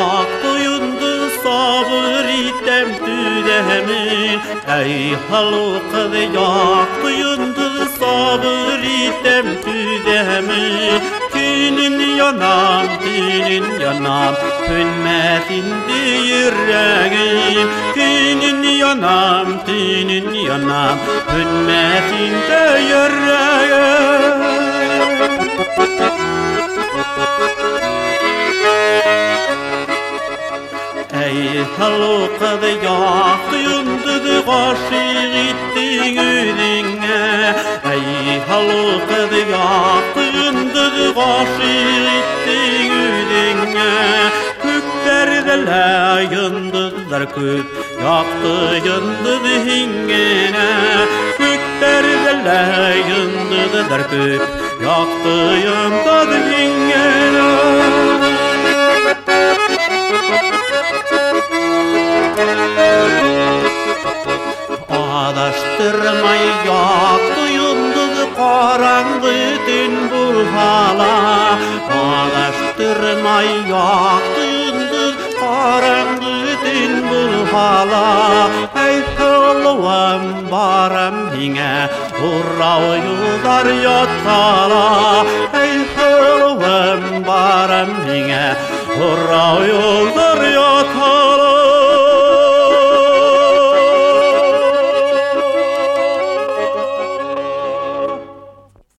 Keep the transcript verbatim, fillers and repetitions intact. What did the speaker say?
yaktı yundu sabır item tüdemin. Ey halkı yaktı yundu sabır item tüdemin. Günün yanam, günün yanam, hünmetinde yüreğim. Günün yanam, günün yanam, hünmetinde yüreğim. Ey halkı yaktı yundu aşık ettin yüzüne. Ey halkı yaktı yundu aşık ettin yüzüne. Köklerdeler yıldızlar köp, yaktı yıldız hingene. Köklerdeler yıldızlar köp, yaktı yıldız hingene. Adaştırmay yaktı yıldız karanlığı tün bu hala. Adaştırmay yaktı yıldız karanlığı tün bu hala. Ey hılıvam baram hine urrav yıldar yatala. Ey hılıvam baram hine urrav yıldar